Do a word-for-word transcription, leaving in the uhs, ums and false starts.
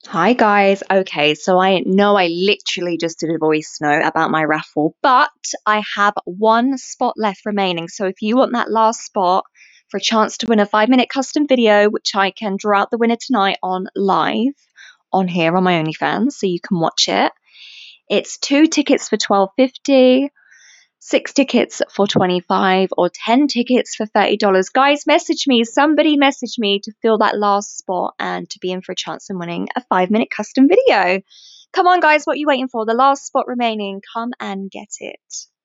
Hi guys. Okay, so I know I literally just did a voice note about my raffle, but I have one spot left remaining. So if you want that last spot for a chance to win a five minute custom video, which I can draw out the winner tonight on live on here on my OnlyFans, so you can watch it. It's two tickets for twelve fifty, six tickets for twenty-five, or ten tickets for thirty dollars. Guys, message me. Somebody message me to fill that last spot and to be in for a chance of winning a five minute custom video. Come on, guys. What are you waiting for? The last spot remaining. Come and get it.